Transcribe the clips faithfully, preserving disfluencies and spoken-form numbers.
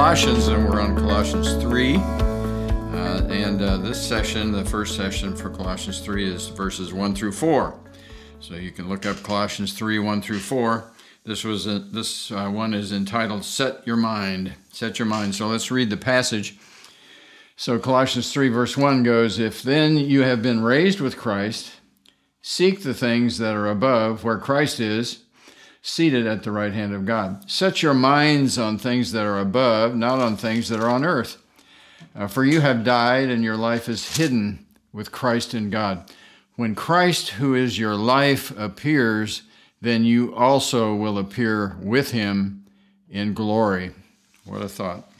Colossians, and we're on Colossians three. Uh, and uh, this session, the first session for Colossians three, is verses one through four. So you can look up Colossians three, one through four. This was a, this uh, one is entitled Set Your Mind. Set Your Mind. So let's read the passage. So Colossians three, verse one goes, "If then you have been raised with Christ, seek the things that are above, where Christ is, seated at the right hand of God. Set your minds on things that are above, not on things that are on earth. Uh, for you have died, and your life is hidden with Christ in God. When Christ, who is your life, appears, then you also will appear with him in glory." What a thought.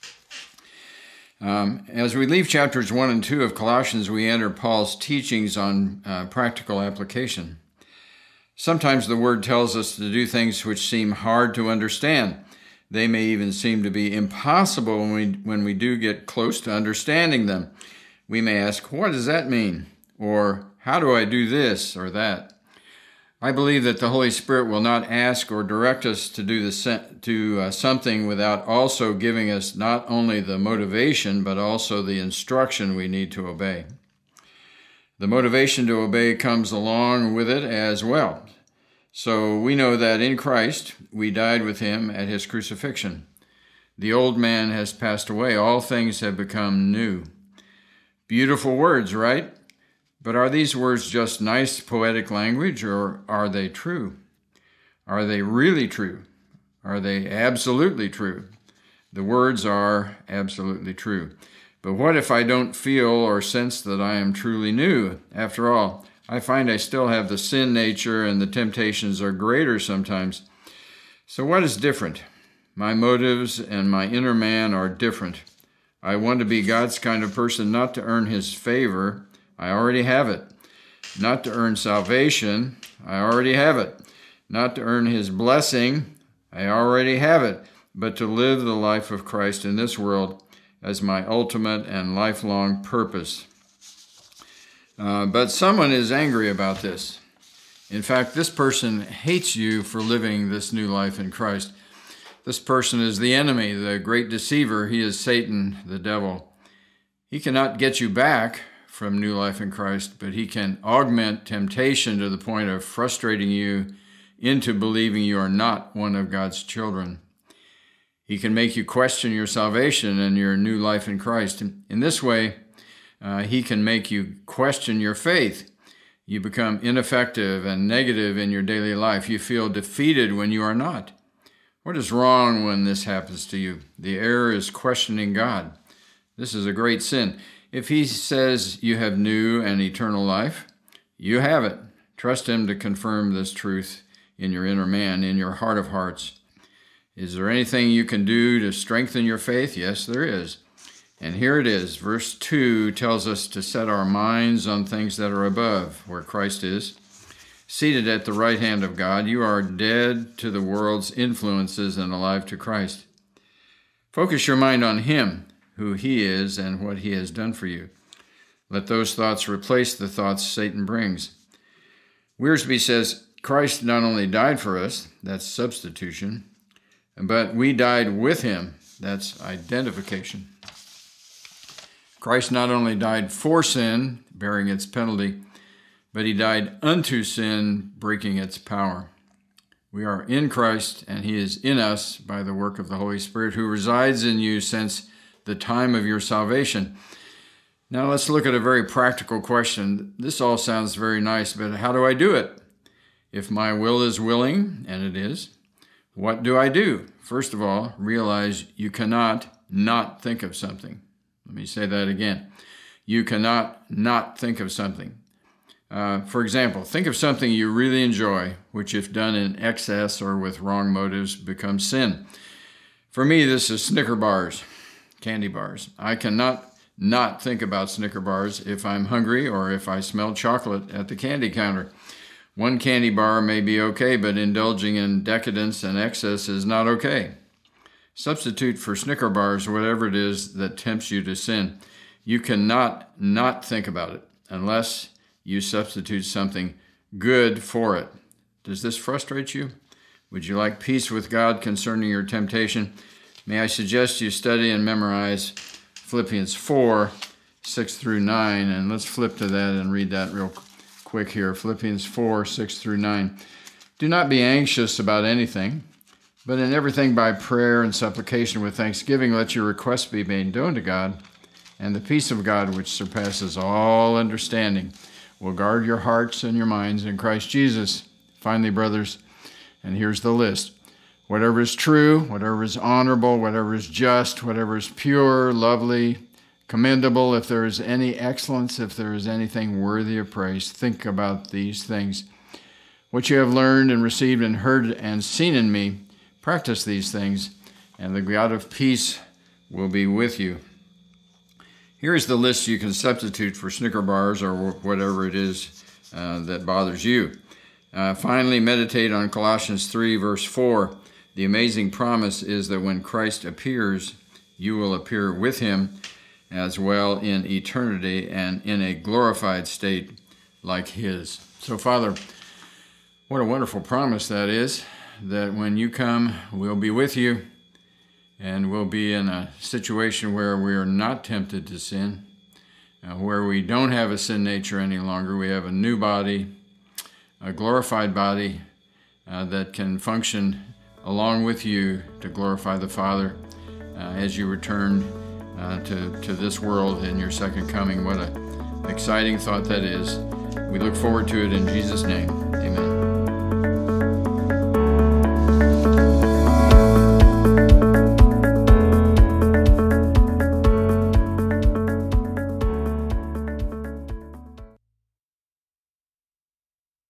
Um, as we leave chapters one and two of Colossians, we enter Paul's teachings on uh, practical application. Sometimes the word tells us to do things which seem hard to understand. They may even seem to be impossible when we, when we do get close to understanding them. We may ask, what does that mean? Or how do I do this or that? I believe that the Holy Spirit will not ask or direct us to do the, to uh, something without also giving us not only the motivation, but also the instruction we need to obey. The motivation to obey comes along with it as well. So we know that in Christ, we died with him at his crucifixion. The old man has passed away. All things have become new. Beautiful words, right? But are these words just nice poetic language, or are they true? Are they really true? Are they absolutely true? The words are absolutely true. But what if I don't feel or sense that I am truly new? After all, I find I still have the sin nature, and the temptations are greater sometimes. So what is different? My motives and my inner man are different. I want to be God's kind of person, not to earn his favor. I already have it. Not to earn salvation. I already have it. Not to earn his blessing. I already have it. But to live the life of Christ in this world as my ultimate and lifelong purpose. Uh, but someone is angry about this. In fact, this person hates you for living this new life in Christ. This person is the enemy, the great deceiver. He is Satan, the devil. He cannot get you back from new life in Christ, but he can augment temptation to the point of frustrating you into believing you are not one of God's children. He can make you question your salvation and your new life in Christ. In this way, uh, he can make you question your faith. You become ineffective and negative in your daily life. You feel defeated when you are not. What is wrong when this happens to you? The error is questioning God. This is a great sin. If he says you have new and eternal life, you have it. Trust him to confirm this truth in your inner man, in your heart of hearts. Is there anything you can do to strengthen your faith? Yes, there is. And here it is. Verse two tells us to set our minds on things that are above, where Christ is. Seated at the right hand of God, you are dead to the world's influences and alive to Christ. Focus your mind on him, who he is, and what he has done for you. Let those thoughts replace the thoughts Satan brings. Wiersbe says, Christ not only died for us, that's substitution, but we died with him. That's identification. Christ not only died for sin, bearing its penalty, but he died unto sin, breaking its power. We are in Christ, and he is in us by the work of the Holy Spirit, who resides in you since the time of your salvation. Now let's look at a very practical question. This all sounds very nice, but how do I do it? If my will is willing, and it is, what do I do? First of all, realize you cannot not think of something. Let me say that again. You cannot not think of something. Uh, for example, think of something you really enjoy, which if done in excess or with wrong motives becomes sin. For me, this is Snicker bars, candy bars. I cannot not think about Snicker bars if I'm hungry or if I smell chocolate at the candy counter. One candy bar may be okay, but indulging in decadence and excess is not okay. Substitute for Snicker bars whatever it is that tempts you to sin. You cannot not think about it unless you substitute something good for it. Does this frustrate you? Would you like peace with God concerning your temptation? may I suggest you study and memorize Philippians four, six through nine, and let's flip to that and read that real quick here. Philippians four, six through nine. Do not be anxious about anything, but in everything by prayer and supplication with thanksgiving, let your requests be made known to God, and the peace of God, which surpasses all understanding, will guard your hearts and your minds in Christ Jesus. Finally, brothers, and here's the list. Whatever is true, whatever is honorable, whatever is just, whatever is pure, lovely, commendable, if there is any excellence, if there is anything worthy of praise, think about these things. What you have learned and received and heard and seen in me, practice these things, and the God of peace will be with you. Here's the list you can substitute for Snicker bars or whatever it is uh, that bothers you. Uh, finally, meditate on Colossians three, verse four. The amazing promise is that when Christ appears, you will appear with him as well in eternity and in a glorified state like his. So, Father, what a wonderful promise that is, that when you come, we'll be with you, and we'll be in a situation where we are not tempted to sin, uh, where we don't have a sin nature any longer. We have a new body, a glorified body uh, that can function along with you to glorify the Father uh, as you return uh, to, to this world in your second coming. What an exciting thought that is. We look forward to it in Jesus' name. Amen.